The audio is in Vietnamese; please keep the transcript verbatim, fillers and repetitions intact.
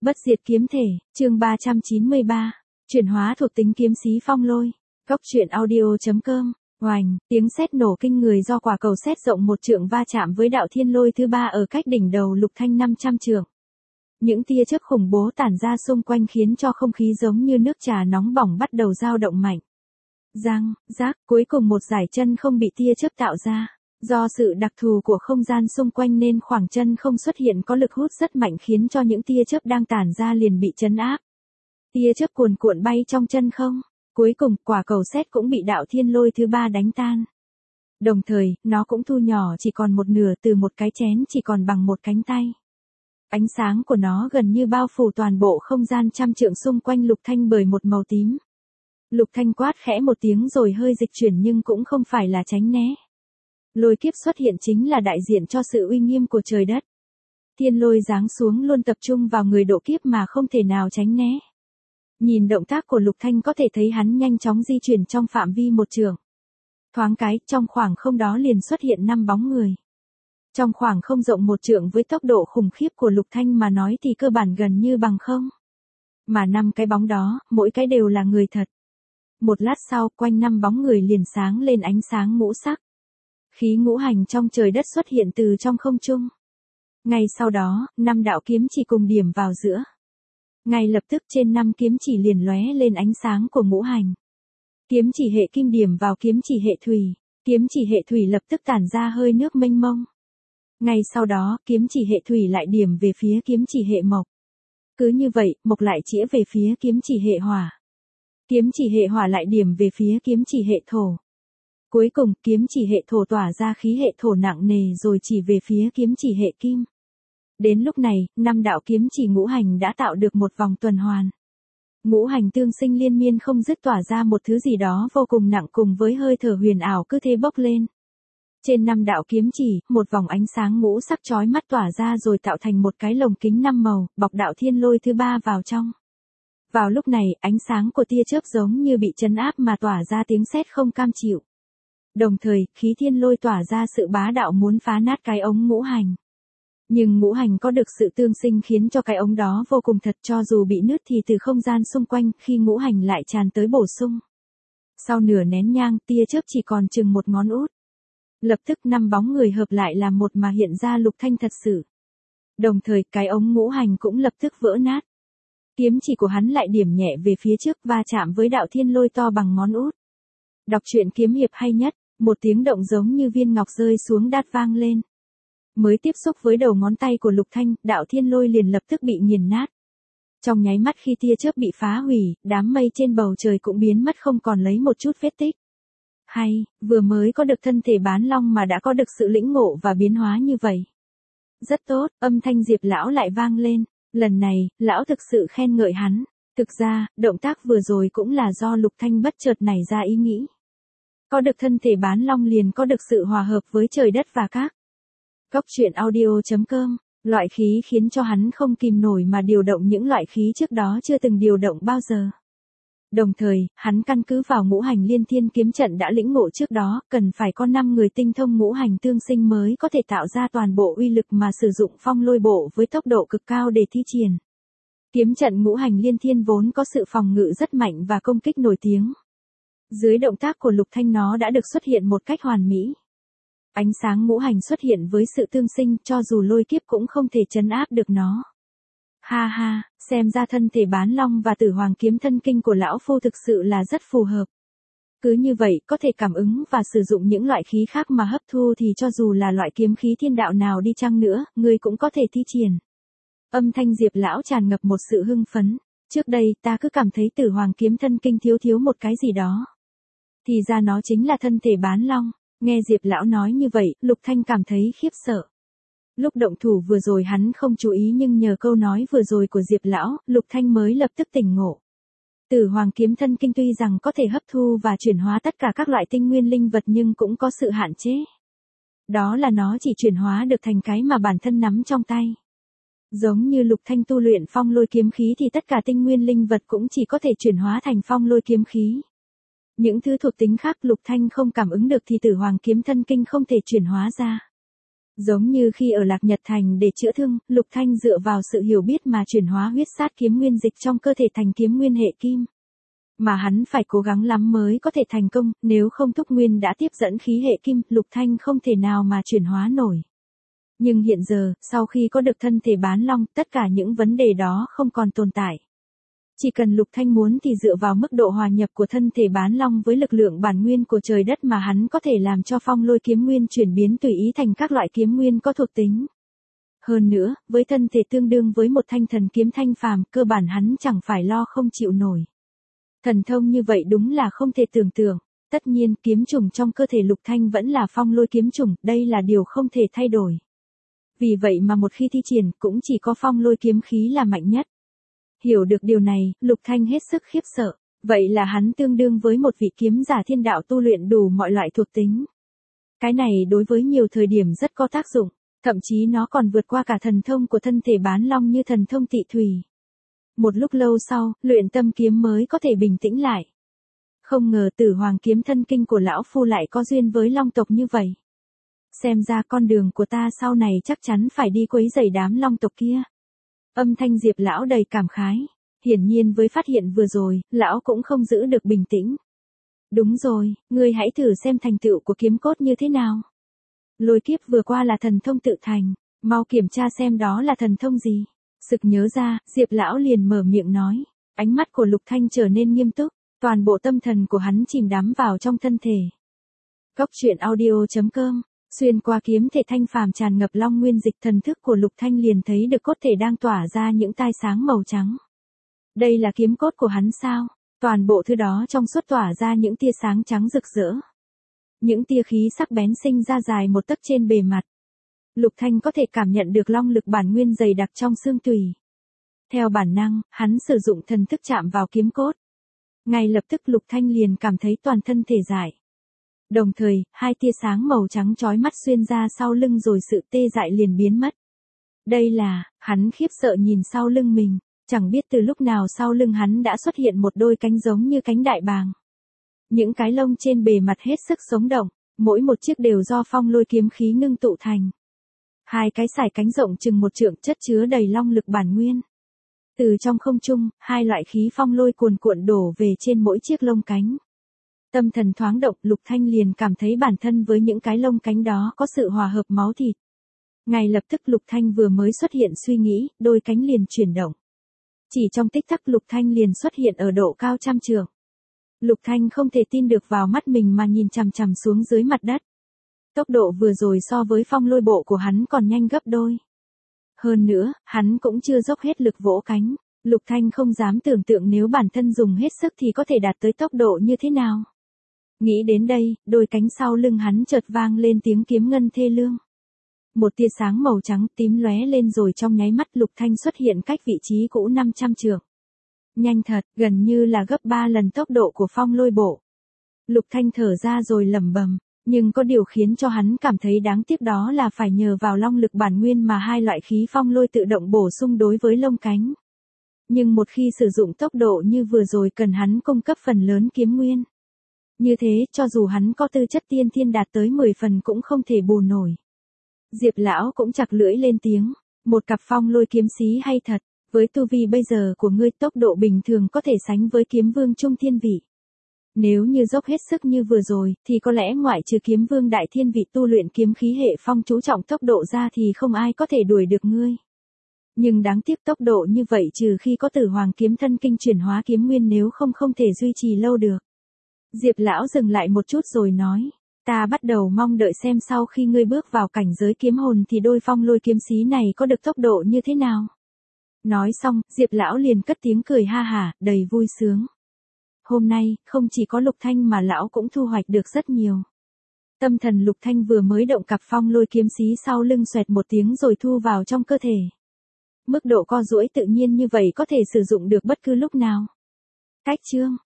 Bất diệt kiếm thể, chương ba trăm chín mươi ba. Chuyển hóa thuộc tính kiếm sĩ phong lôi. Góc truyện audio.com. Oành, tiếng sét nổ kinh người do quả cầu sét rộng một trượng va chạm với đạo thiên lôi thứ ba ở cách đỉnh đầu Lục Thanh năm trăm trượng. Những tia chớp khủng bố tản ra xung quanh khiến cho không khí giống như nước trà nóng bỏng bắt đầu dao động mạnh. Răng, rác, cuối cùng một dải chân không bị tia chớp tạo ra. Do sự đặc thù của không gian xung quanh nên khoảng chân không xuất hiện có lực hút rất mạnh khiến cho những tia chớp đang tản ra liền bị chấn áp. Tia chớp cuồn cuộn bay trong chân không. Cuối cùng, quả cầu sét cũng bị đạo thiên lôi thứ ba đánh tan. Đồng thời, nó cũng thu nhỏ chỉ còn một nửa từ một cái chén chỉ còn bằng một cánh tay. Ánh sáng của nó gần như bao phủ toàn bộ không gian trăm trượng xung quanh Lục Thanh bởi một màu tím. Lục Thanh quát khẽ một tiếng rồi hơi dịch chuyển nhưng cũng không phải là tránh né. Lôi kiếp xuất hiện chính là đại diện cho sự uy nghiêm của trời đất. Thiên lôi giáng xuống luôn tập trung vào người độ kiếp mà không thể nào tránh né. Nhìn động tác của Lục Thanh có thể thấy hắn nhanh chóng di chuyển trong phạm vi một trượng. Thoáng cái, trong khoảng không đó liền xuất hiện năm bóng người. Trong khoảng không rộng một trượng với tốc độ khủng khiếp của Lục Thanh mà nói thì cơ bản gần như bằng không. Mà năm cái bóng đó, mỗi cái đều là người thật. Một lát sau, quanh năm bóng người liền sáng lên ánh sáng ngũ sắc. Khí ngũ hành trong trời đất xuất hiện từ trong không trung. Ngay sau đó, năm đạo kiếm chỉ cùng điểm vào giữa. Ngay lập tức trên năm kiếm chỉ liền lóe lên ánh sáng của ngũ hành. Kiếm chỉ hệ kim điểm vào kiếm chỉ hệ thủy, kiếm chỉ hệ thủy lập tức tản ra hơi nước mênh mông. Ngay sau đó, kiếm chỉ hệ thủy lại điểm về phía kiếm chỉ hệ mộc. Cứ như vậy, mộc lại chĩa về phía kiếm chỉ hệ hỏa. Kiếm chỉ hệ hỏa lại điểm về phía kiếm chỉ hệ thổ. Cuối cùng, kiếm chỉ hệ thổ tỏa ra khí hệ thổ nặng nề rồi chỉ về phía kiếm chỉ hệ kim. Đến lúc này, năm đạo kiếm chỉ ngũ hành đã tạo được một vòng tuần hoàn. Ngũ hành tương sinh liên miên không dứt tỏa ra một thứ gì đó vô cùng nặng cùng với hơi thở huyền ảo cứ thế bốc lên. Trên năm đạo kiếm chỉ, một vòng ánh sáng ngũ sắc chói mắt tỏa ra rồi tạo thành một cái lồng kính năm màu, bọc đạo thiên lôi thứ ba vào trong. Vào lúc này, ánh sáng của tia chớp giống như bị chấn áp mà tỏa ra tiếng sét không cam chịu. Đồng thời, khí thiên lôi tỏa ra sự bá đạo muốn phá nát cái ống ngũ hành. Nhưng ngũ hành có được sự tương sinh khiến cho cái ống đó vô cùng thật cho dù bị nứt thì từ không gian xung quanh khi ngũ hành lại tràn tới bổ sung. Sau nửa nén nhang tia chớp chỉ còn chừng một ngón út. Lập tức năm bóng người hợp lại làm một mà hiện ra Lục Thanh thật sự. Đồng thời cái ống ngũ hành cũng lập tức vỡ nát. Kiếm chỉ của hắn lại điểm nhẹ về phía trước va chạm với đạo thiên lôi to bằng ngón út. Đọc truyện kiếm hiệp hay nhất, một tiếng động giống như viên ngọc rơi xuống đát vang lên. Mới tiếp xúc với đầu ngón tay của Lục Thanh, đạo thiên lôi liền lập tức bị nghiền nát. Trong nháy mắt khi tia chớp bị phá hủy, đám mây trên bầu trời cũng biến mất không còn lấy một chút vết tích. Hay, vừa mới có được thân thể bán long mà đã có được sự lĩnh ngộ và biến hóa như vậy. Rất tốt, âm thanh Diệp lão lại vang lên, lần này, lão thực sự khen ngợi hắn. Thực ra, động tác vừa rồi cũng là do Lục Thanh bất chợt nảy ra ý nghĩ. Có được thân thể bán long liền có được sự hòa hợp với trời đất và các. Góc truyện audio.com, loại khí khiến cho hắn không kìm nổi mà điều động những loại khí trước đó chưa từng điều động bao giờ. Đồng thời, hắn căn cứ vào ngũ hành liên thiên kiếm trận đã lĩnh ngộ trước đó, cần phải có năm người tinh thông ngũ hành tương sinh mới có thể tạo ra toàn bộ uy lực mà sử dụng phong lôi bộ với tốc độ cực cao để thi triển. Kiếm trận ngũ hành liên thiên vốn có sự phòng ngự rất mạnh và công kích nổi tiếng. Dưới động tác của Lục Thanh nó đã được xuất hiện một cách hoàn mỹ. Ánh sáng ngũ hành xuất hiện với sự tương sinh cho dù lôi kiếp cũng không thể trấn áp được nó. Ha ha, xem ra thân thể bán long và tử hoàng kiếm thân kinh của lão phu thực sự là rất phù hợp. Cứ như vậy có thể cảm ứng và sử dụng những loại khí khác mà hấp thu thì cho dù là loại kiếm khí thiên đạo nào đi chăng nữa, người cũng có thể thi triển. Âm thanh Diệp lão tràn ngập một sự hưng phấn. Trước đây ta cứ cảm thấy tử hoàng kiếm thân kinh thiếu thiếu một cái gì đó. Thì ra nó chính là thân thể bán long. Nghe Diệp lão nói như vậy, Lục Thanh cảm thấy khiếp sợ. Lúc động thủ vừa rồi hắn không chú ý nhưng nhờ câu nói vừa rồi của Diệp lão, Lục Thanh mới lập tức tỉnh ngộ. Tử hoàng kiếm thân kinh tuy rằng có thể hấp thu và chuyển hóa tất cả các loại tinh nguyên linh vật nhưng cũng có sự hạn chế. Đó là nó chỉ chuyển hóa được thành cái mà bản thân nắm trong tay. Giống như Lục Thanh tu luyện phong lôi kiếm khí thì tất cả tinh nguyên linh vật cũng chỉ có thể chuyển hóa thành phong lôi kiếm khí. Những thứ thuộc tính khác Lục Thanh không cảm ứng được thì tử hoàng kiếm thân kinh không thể chuyển hóa ra. Giống như khi ở Lạc Nhật Thành để chữa thương, Lục Thanh dựa vào sự hiểu biết mà chuyển hóa huyết sát kiếm nguyên dịch trong cơ thể thành kiếm nguyên hệ kim. Mà hắn phải cố gắng lắm mới có thể thành công, nếu không Thúc Nguyên đã tiếp dẫn khí hệ kim, Lục Thanh không thể nào mà chuyển hóa nổi. Nhưng hiện giờ, sau khi có được thân thể bán long, tất cả những vấn đề đó không còn tồn tại. Chỉ cần Lục Thanh muốn thì dựa vào mức độ hòa nhập của thân thể bán long với lực lượng bản nguyên của trời đất mà hắn có thể làm cho phong lôi kiếm nguyên chuyển biến tùy ý thành các loại kiếm nguyên có thuộc tính. Hơn nữa, với thân thể tương đương với một thanh thần kiếm thanh phàm, cơ bản hắn chẳng phải lo không chịu nổi. Thần thông như vậy đúng là không thể tưởng tượng. Tất nhiên, kiếm chủng trong cơ thể Lục Thanh vẫn là phong lôi kiếm chủng, đây là điều không thể thay đổi. Vì vậy mà một khi thi triển, cũng chỉ có phong lôi kiếm khí là mạnh nhất. Hiểu được điều này, Lục Thanh hết sức khiếp sợ. Vậy là hắn tương đương với một vị kiếm giả thiên đạo tu luyện đủ mọi loại thuộc tính. Cái này đối với nhiều thời điểm rất có tác dụng, thậm chí nó còn vượt qua cả thần thông của thân thể bán long như thần thông tị thủy. Một lúc lâu sau, luyện tâm kiếm mới có thể bình tĩnh lại. Không ngờ Tử Hoàng kiếm thân kinh của lão phu lại có duyên với long tộc như vậy. Xem ra con đường của ta sau này chắc chắn phải đi quấy rầy đám long tộc kia. Âm thanh Diệp lão đầy cảm khái. Hiển nhiên với phát hiện vừa rồi, lão cũng không giữ được bình tĩnh. Đúng rồi, ngươi hãy thử xem thành tựu của kiếm cốt như thế nào. Lôi kiếp vừa qua là thần thông tự thành, mau kiểm tra xem đó là thần thông gì. Sực nhớ ra, Diệp lão liền mở miệng nói. Ánh mắt của Lục Thanh trở nên nghiêm túc, toàn bộ tâm thần của hắn chìm đắm vào trong thân thể. Góc truyện audio chấm com. Xuyên qua kiếm thể thanh phàm tràn ngập long nguyên dịch, thần thức của Lục Thanh liền thấy được cốt thể đang tỏa ra những tia sáng màu trắng. Đây là kiếm cốt của hắn sao? Toàn bộ thứ đó trong suốt tỏa ra những tia sáng trắng rực rỡ. Những tia khí sắc bén sinh ra dài một tấc trên bề mặt. Lục Thanh có thể cảm nhận được long lực bản nguyên dày đặc trong xương tủy. Theo bản năng, hắn sử dụng thần thức chạm vào kiếm cốt. Ngay lập tức Lục Thanh liền cảm thấy toàn thân thể dại. Đồng thời, hai tia sáng màu trắng chói mắt xuyên ra sau lưng rồi sự tê dại liền biến mất. Đây là, hắn khiếp sợ nhìn sau lưng mình, chẳng biết từ lúc nào sau lưng hắn đã xuất hiện một đôi cánh giống như cánh đại bàng. Những cái lông trên bề mặt hết sức sống động, mỗi một chiếc đều do phong lôi kiếm khí ngưng tụ thành. Hai cái sải cánh rộng chừng một trượng chất chứa đầy long lực bản nguyên. Từ trong không trung, hai loại khí phong lôi cuồn cuộn đổ về trên mỗi chiếc lông cánh. Tâm thần thoáng động, Lục Thanh liền cảm thấy bản thân với những cái lông cánh đó có sự hòa hợp máu thịt. Ngay lập tức Lục Thanh vừa mới xuất hiện suy nghĩ, đôi cánh liền chuyển động. Chỉ trong tích tắc Lục Thanh liền xuất hiện ở độ cao trăm trượng. Lục Thanh không thể tin được vào mắt mình mà nhìn chằm chằm xuống dưới mặt đất. Tốc độ vừa rồi so với phong lôi bộ của hắn còn nhanh gấp đôi. Hơn nữa, hắn cũng chưa dốc hết lực vỗ cánh. Lục Thanh không dám tưởng tượng nếu bản thân dùng hết sức thì có thể đạt tới tốc độ như thế nào. Nghĩ đến đây, đôi cánh sau lưng hắn chợt vang lên tiếng kiếm ngân thê lương. Một tia sáng màu trắng tím lóe lên rồi trong nháy mắt Lục Thanh xuất hiện cách vị trí cũ năm trăm trượng. Nhanh thật, gần như là gấp ba lần tốc độ của phong lôi bộ. Lục Thanh thở ra rồi lẩm bẩm, nhưng có điều khiến cho hắn cảm thấy đáng tiếc đó là phải nhờ vào long lực bản nguyên mà hai loại khí phong lôi tự động bổ sung đối với lông cánh. Nhưng một khi sử dụng tốc độ như vừa rồi cần hắn cung cấp phần lớn kiếm nguyên. Như thế, cho dù hắn có tư chất tiên thiên đạt tới mười phần cũng không thể bù nổi. Diệp lão cũng chặt lưỡi lên tiếng, một cặp phong lôi kiếm sĩ hay thật, với tu vi bây giờ của ngươi tốc độ bình thường có thể sánh với kiếm vương trung thiên vị. Nếu như dốc hết sức như vừa rồi, thì có lẽ ngoại trừ kiếm vương đại thiên vị tu luyện kiếm khí hệ phong chú trọng tốc độ ra thì không ai có thể đuổi được ngươi. Nhưng đáng tiếc tốc độ như vậy trừ khi có Tử Hoàng kiếm thân kinh chuyển hóa kiếm nguyên nếu không không thể duy trì lâu được. Diệp lão dừng lại một chút rồi nói, ta bắt đầu mong đợi xem sau khi ngươi bước vào cảnh giới kiếm hồn thì đôi phong lôi kiếm sĩ này có được tốc độ như thế nào. Nói xong, Diệp lão liền cất tiếng cười ha hả, đầy vui sướng. Hôm nay, không chỉ có Lục Thanh mà lão cũng thu hoạch được rất nhiều. Tâm thần Lục Thanh vừa mới động cặp phong lôi kiếm sĩ sau lưng xoẹt một tiếng rồi thu vào trong cơ thể. Mức độ co duỗi tự nhiên như vậy có thể sử dụng được bất cứ lúc nào. Cách chương